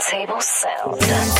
Turntable Sound.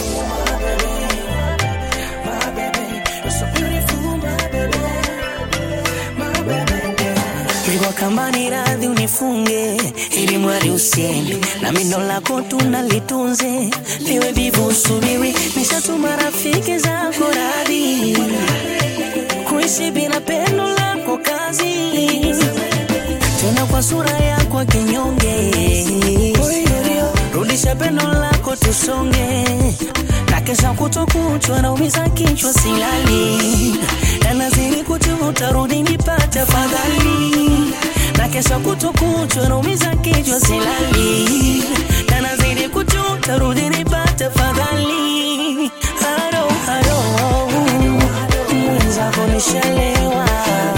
My baby, you're so beautiful, my baby, my baby. Kiwa kama ni radhi unifunge, ili mwari usiende, na mino lako tunalitunze, liwe vivu subiri, nishatuma rafiki zako radhi, kuishi bila pendo lako kazi, tena kwa sura yako kinyonge, rudisha pendo lako tusonge, na kesha kutokuchwa na umiza kichwa silali, na naziri kutuvuta rudi nipate fadhali, na kesha kutokuchwa na umiza kichwa silali, na naziri kutuvuta rudi nipate fadhali. Haro haro mwenza kunishalewa,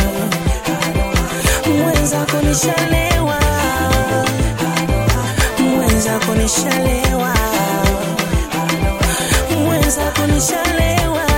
mwenza kunishalewa, mwenza kunishalewa, mwenza kunishalewa.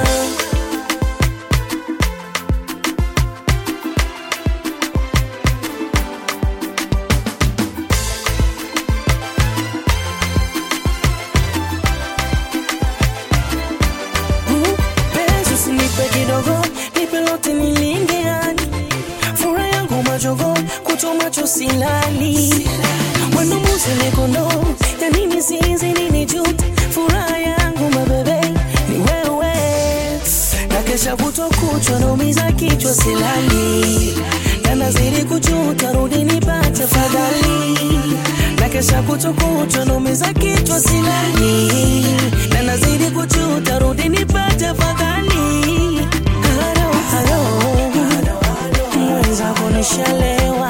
Penzi usinipe kidogo, nipe lote nilinge hadi furaha yangu majogo, kuto macho silali, wano muzele kono, ya nini sinzi nini jute, furaha yangu mabebe ni wewe, na kesha kutokuchwa na umiza kichwa silali, na nazidi kujuta rudi nipate fadhali, na kesha kutokuchwa na umiza kichwa silali, na nazidi kujuta rudi nipate fadhali. Halo halo mwenza kunishalewa,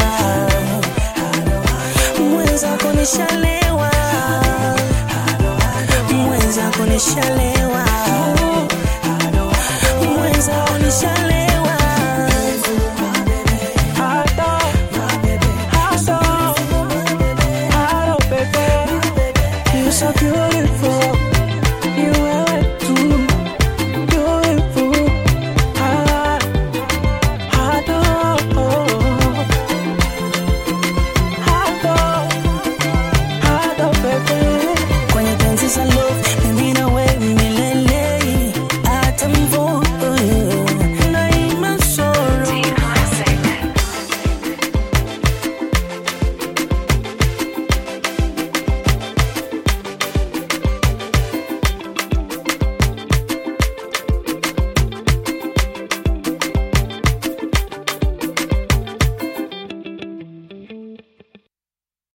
mwenza kunishalewa, mwenza kunishalewa, mwenza kunishalewa. You're so beautiful.